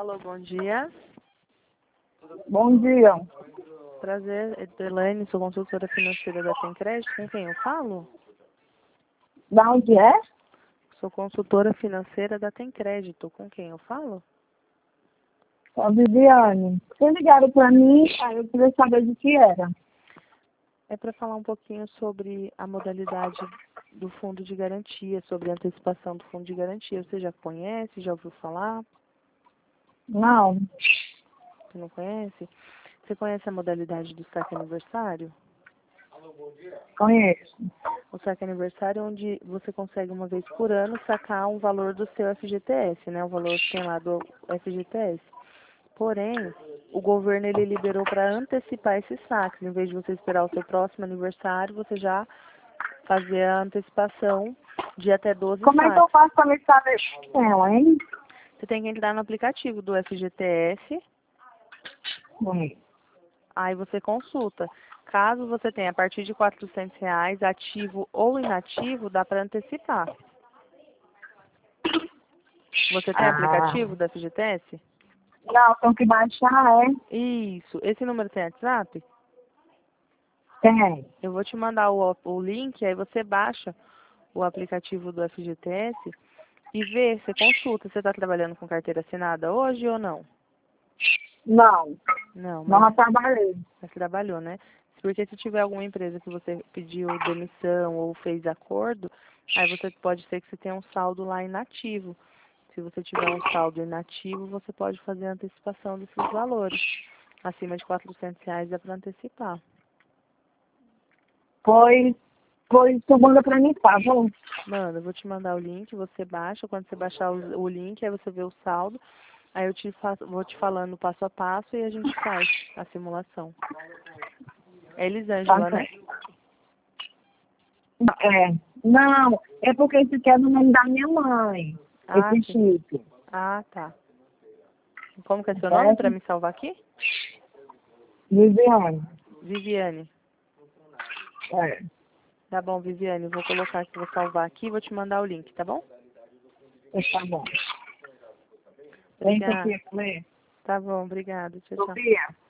Alô, bom dia. Bom dia. Prazer, Elaine, sou consultora financeira da Tencrédito. Com quem eu falo? Da onde é? Sou consultora financeira da Tencrédito. Com quem eu falo? Sou a Viviane. Vocês ligaram para mim, aí eu queria saber de que era. É para falar um pouquinho sobre a modalidade do fundo de garantia, sobre a antecipação do fundo de garantia. Você já conhece, já ouviu falar? Não, Você não conhece? Você conhece a modalidade do saque aniversário? conheço. O saque aniversário é onde você consegue uma vez por ano sacar um valor do seu FGTS, né? O valor que tem lá do FGTS. Porém, o governo ele liberou para antecipar esses saques. Em vez de você esperar o seu próximo aniversário, você já fazer a antecipação de até 12 Como é que eu saques. faço para me saber questão, hein? Você tem que entrar no aplicativo do FGTS, aí você consulta. Caso você tenha a partir de R$ 400, ativo ou inativo, dá para antecipar. Você tem aplicativo do FGTS? Não, tenho que baixar, é? Isso. Esse número tem WhatsApp? Tem. Eu vou te mandar o link, aí você baixa o aplicativo do FGTS e vê, você consulta. Você está trabalhando com carteira assinada hoje ou não? Não, Não, não mas já trabalhei. você trabalhou, né? Porque se tiver alguma empresa que você pediu demissão ou fez acordo, aí você pode ser que você tenha um saldo lá inativo. Se você tiver um saldo inativo, você pode fazer a antecipação desses valores. Acima de R$ 400 dá para antecipar. Pois tu manda para mim, tá bom? Manda, eu vou te mandar o link, você baixa. Quando você baixar o link, aí você vê o saldo. Aí eu vou te falando passo a passo e a gente faz a simulação. É Elisângela, né? É. Não, é porque esse aqui é no nome da minha mãe. Ah, Esse sim. chip. Ah, tá. Como que é seu nome para Certo? me salvar aqui? Viviane. Viviane. É. Tá bom, Viviane. Vou colocar aqui, vou salvar aqui e vou te mandar o link, tá bom? Tá bom. Vem Obrigada. aqui, comer. Tá bom, obrigada. Tchau, tchau. Sofia.